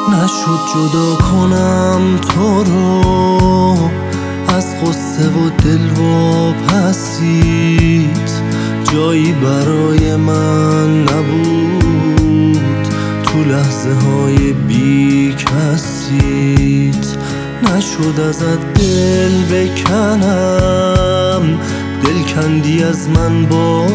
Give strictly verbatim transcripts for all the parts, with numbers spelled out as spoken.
نشد جدا کنم تو رو از قصه و دل و پسیت، جایی برای من نبود تو لحظه های بی کسیت. نشد ازت دل بکنم، دل کندی از من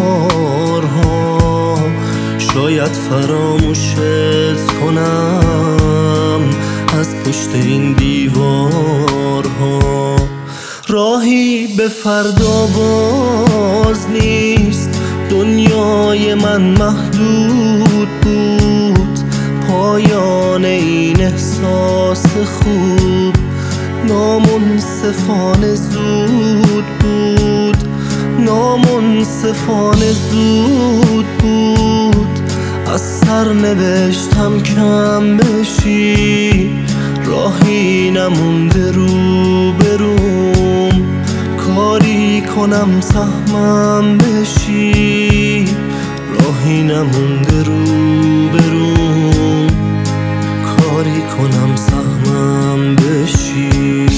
بارها، شاید فراموشت کنم از پشت این دیوارها. راهی به فردا باز نیست، دنیای من محدود بود، پایان این احساس خوب نامنصفانه زود بود، نامنصفانه زود بود. از سرنوشتم کم بشی، راهی نمونده رو بروم، کاری کنم سهمم بشی، راهی نمونده رو بروم، کاری کنم سهمم بشی.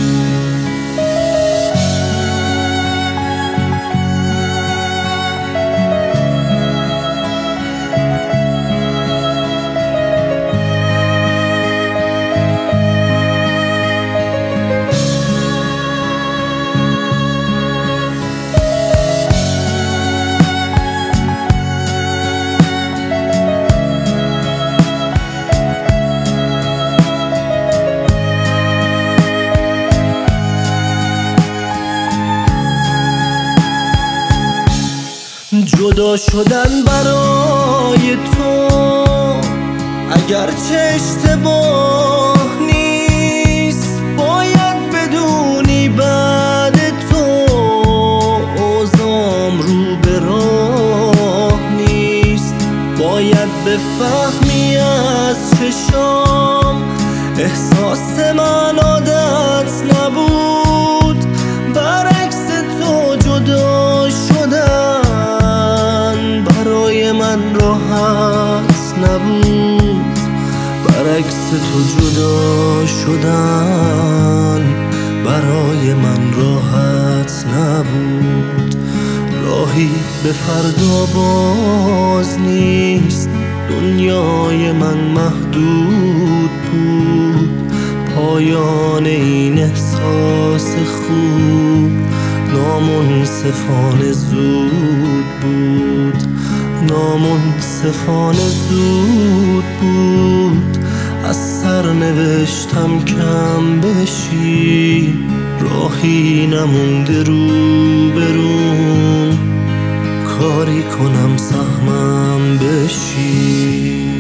جدا شدن برای تو اگرچه اشتباه نیست، باید بدونی بعد تو اوضاعم رو به راه نیست. باید بفهمی از چشام احساس من عادت نبود، برعکس تو جدا شدن برای من راحت نبود، برعکس تو جدا شدن برای من راحت نبود. راهی به فردا باز نیست، دنیای من محدود بود، پایان این احساس خوب نامنصفانه زود بود، نامنصفانه زود بود. از سرنوشتم کم بشی، راهی نمونده رو بروم، کاری کنم سهمم بشی.